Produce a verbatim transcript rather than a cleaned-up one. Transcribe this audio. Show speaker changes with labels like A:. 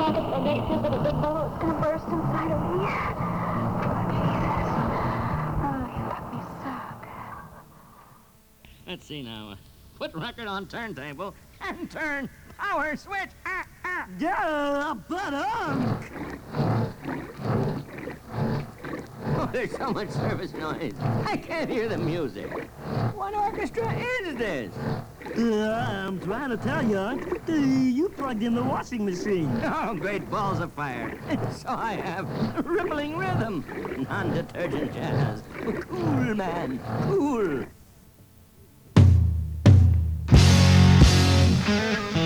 A: And they feel that the bullet's gonna burst inside of me. Oh, Jesus. Oh, you got me so good.
B: Let's see now. Put record on turntable and turn power switch. Ah, ah.
C: Yeah, but um.
B: Oh, there's so much service noise. I can't hear the music. What orchestra is this?
C: Uh, I'm trying to tell you, uh, you plugged in the washing machine.
B: Oh, great balls of fire. So I have rippling rhythm. Non-detergent jazz. Cool, man. Cool.